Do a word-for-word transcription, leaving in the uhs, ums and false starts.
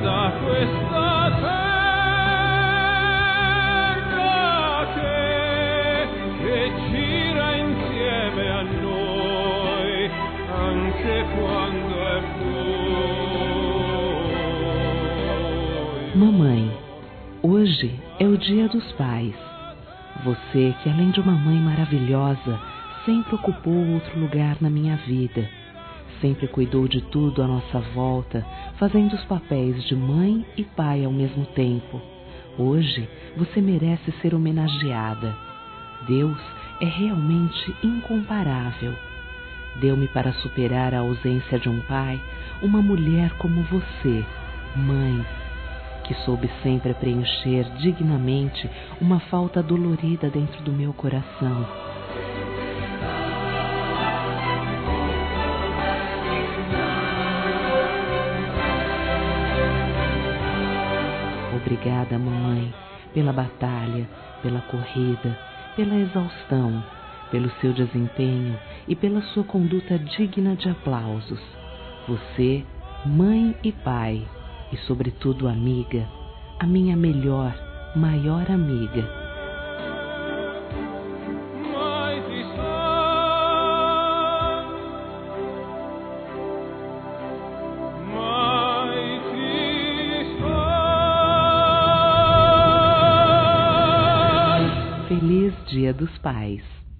da questa terra che, che gira insieme a noi anche quando è buio. Mamãe, hoje é o Dia dos Pais. Você, que além de uma mãe maravilhosa, sempre ocupou outro lugar na minha vida. Sempre cuidou de tudo à nossa volta, fazendo os papéis de mãe e pai ao mesmo tempo. Hoje, você merece ser homenageada. Deus é realmente incomparável. Deu-me para superar a ausência de um pai, uma mulher como você, mãe, que soube sempre preencher dignamente uma falta dolorida dentro do meu coração. Obrigada, mamãe, pela batalha, pela corrida, pela exaustão, pelo seu desempenho e pela sua conduta digna de aplausos. Você, mãe e pai, e sobretudo amiga, a minha melhor, maior amiga. Mai ti sa, mai ti sa. Feliz Dia dos Pais.